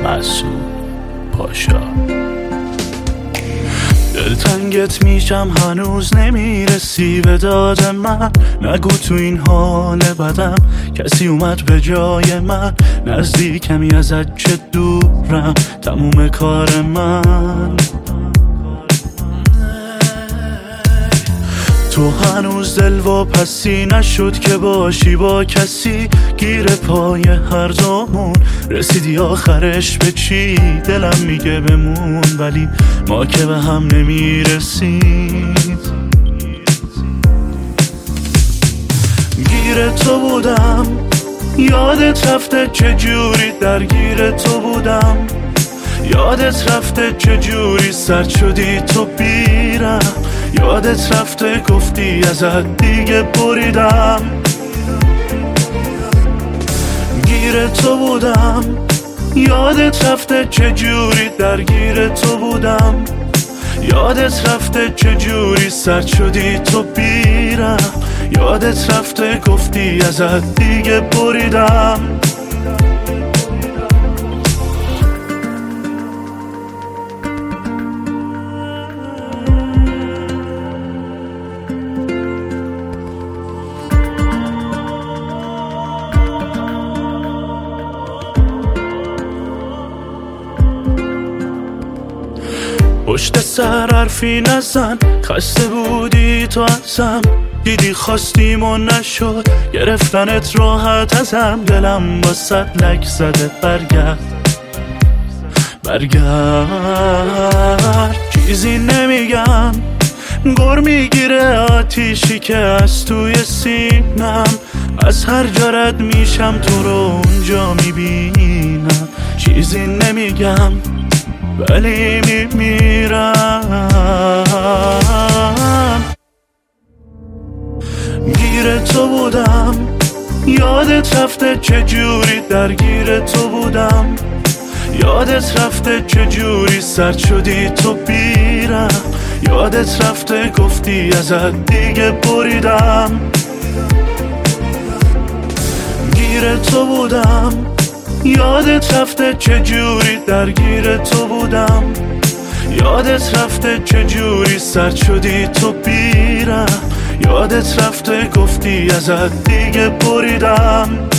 مسعود پاشا. دلتنگت میشم هنوز نمیرسی به داد من، نگو تو این حال بدم کسی اومد به جای من، نزدیکمی ازت چه دورم تموم کار من. تو هنوز دل واپسی نشد که باشی با کسی، گیر پای هر دومون رسیدی آخرش به چی؟ دلم میگه بمون ولی ما که به هم نمیرسیم. گیر تو بودم یادت رفته چجوری درگیر تو بودم، یادت رفته چجوری سرد شدی تو بیرم، یادت رفته گفتی ازت دیگه بریدم. گیر تو بودم یادت رفته چجوری درگیر تو بودم، یادت رفته چجوری سرد شدی تو بیرم، یادت رفته گفتی ازت دیگه بریدم. پشت سر حرفی نزن، خسته بودی تو ازم، دیدی خواستیم و نشد، گرفتنت راحت ازم، دلم با صد لک زده برگرد چیزی نمیگم، گر میگیره آتیشی که از توی سینم، از هر جا رد میشم تو رو اونجا میبینم، چیزی نمیگم ولی میمیرم. گیر تو بودم یادت رفته چجوری درگیر تو بودم، یادت رفته چجوری سرد شدی تو بیرم، یادت رفته گفتی ازت دیگه بریدم. گیر تو بودم یادت رفته چجوری درگیر تو بودم، یادت رفته چجوری سرد شدی تو بیرم، یادت رفته گفتی ازت دیگه بریدم.